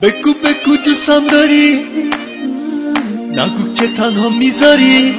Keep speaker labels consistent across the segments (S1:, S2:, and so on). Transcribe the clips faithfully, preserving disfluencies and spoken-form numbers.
S1: بگو بگو دوستم داری، نگو که تنها میذاری.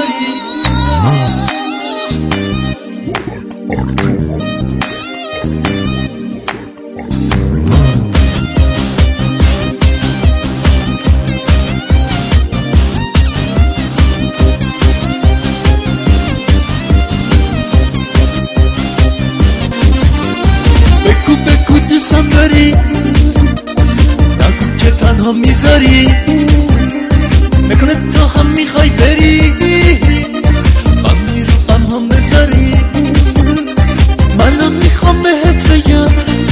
S1: بگو بگو دوستم داری، نگو که تنها میذاری. میکنه تو هم میخوای بری، من میرو غم هم بذاری. منم میخوام بهت بگم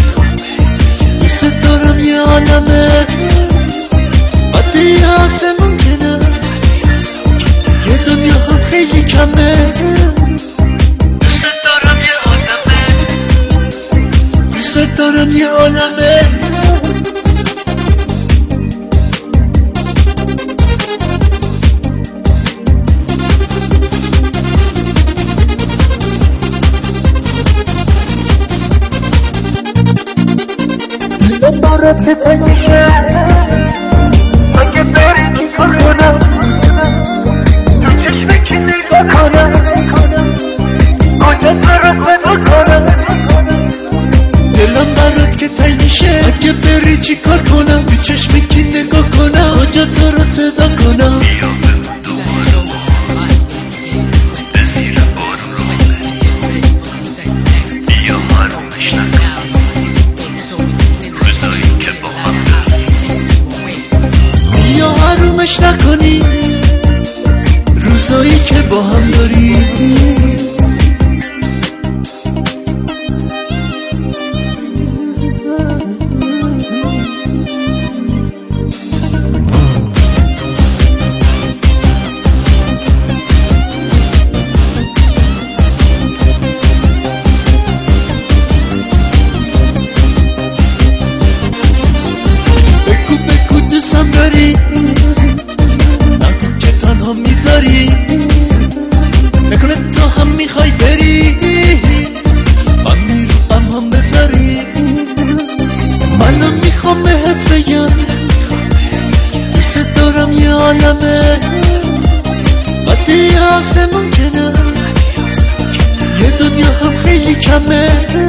S1: دوست دارم یه عالمه، بعد یه آسمون کنه، یه دنیا هم خیلی کمه. دوست دارم یه عالمه، دوست دارم یه عالمه.
S2: دارد که تنگیشه اگه داری چی کار کنم، تو چشمه که نگاه کنم، کجا تو رو صدا کنم.
S1: دلم برات که تنگیشه اگه بری چی کار کنم، تو چشمه که نگاه کنم، کجا تو رو صدا کنم. حرومش نکنی روزایی که با هم داری. بگو بگو دوستم داری، نگو که تنها میذاری. نکنه تو هم میخوای بری، من میرو غم هم بذاری. منم میخوام بهت بگم دوست دارم یه عالمه، بعد یه آسمون کنه، یه دنیا هم خیلی کمه.